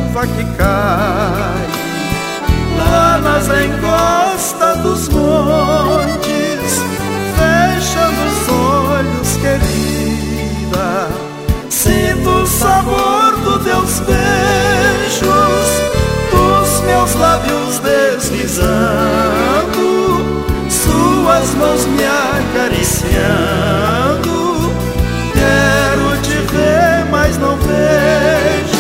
chuva que cai lá nas encostas dos montes, fechando os olhos, querida, sinto o sabor dos teus beijos, dos meus lábios deslizando, suas mãos me acariciando. Quero te ver, mas não vejo.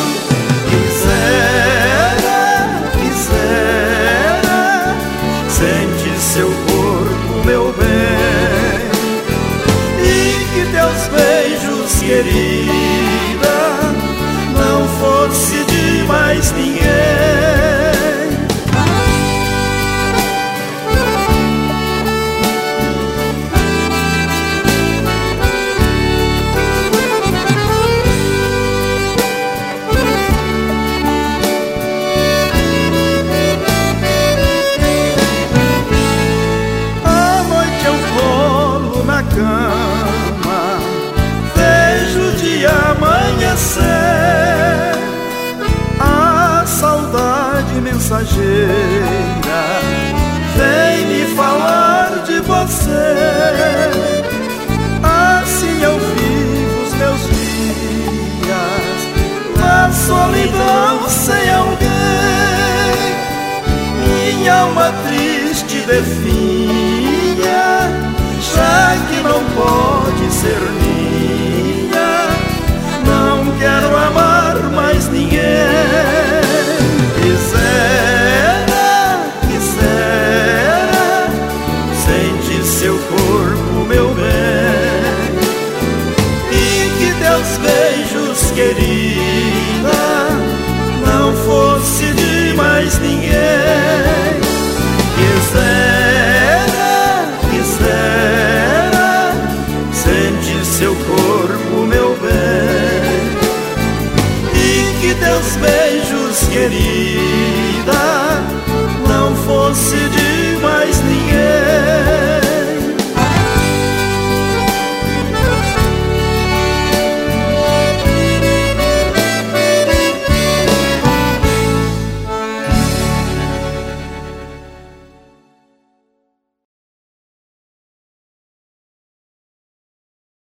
Quisera sentir seu corpo, meu bem, e que teus beijos, querida, não fosse de mais ninguém. Cama, vejo o dia amanhecer, a saudade mensageira vem me falar de você. Assim eu vivo os meus dias na solidão sem alguém, minha alma triste definha, já que não pode ser minha, não quero amar mais ninguém. Quisera sentir seu corpo, meu bem, e que teus beijos, querida, não fosse de mais ninguém. Quisera sentir seu corpo, meu bem, e que teus beijos, querida, não fosse